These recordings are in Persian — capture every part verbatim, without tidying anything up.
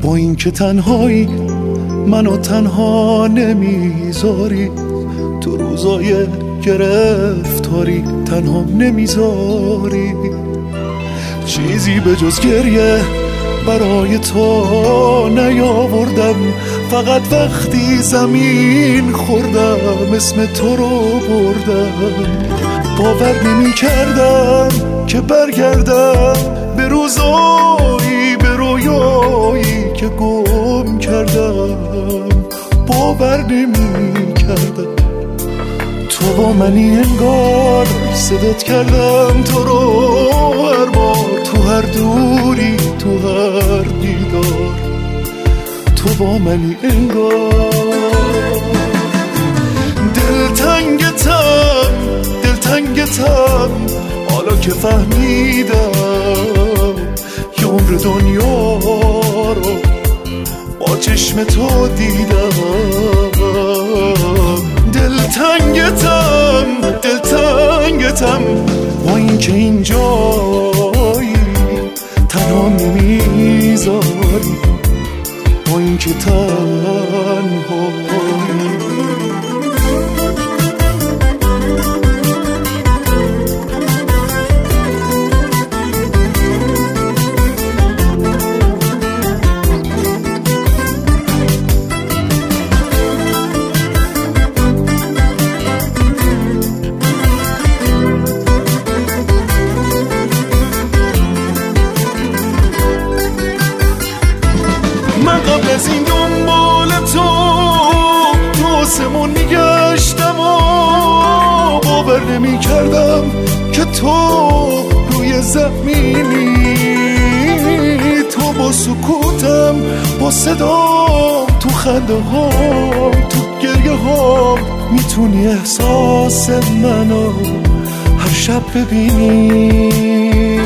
با این که تنهایی منو تنها نمیذاری، تو روزای گرفتاری تنها نمیذاری، چیزی به جز گریه برای تو نیاوردم، فقط وقتی زمین خوردم اسم تو رو بردم. باور نمی کردم که برگردم به روزایی به رویایی که گم کردم، باور نمی کردم تو با منی، انگار صدات کردم تو رو هر بار، تو هر دوری تو هر دیدار، تو با منی انگار. دلتنگتم دلتنگتم حالا که فهمیدم یه عمر دنیا رو با چشم تو دیدم. دلتنگتم دلتنگتم با این که اینجایی تنها نمیذاری، با این که تنهایی. من قبل از این دنبال تو تو آسمون میگشتم و باور نمی کردم که تو روی زمینی، تو با سکوتم با صدام تو خنده ها تو گریه ها میتونی احساس منو هر شب ببینی.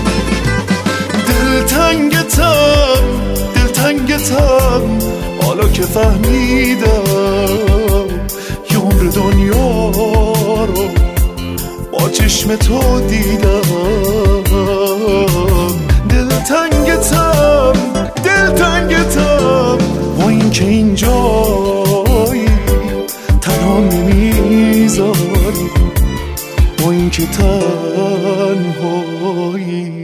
دلتنگتم دلتنگتم حالا که فهمیدم یه عمر دنیا رو با چشم تو دیدم. دلتنگتم دلتنگتم با این که اینجایی تنها نمیذاری، با این که تنهایی.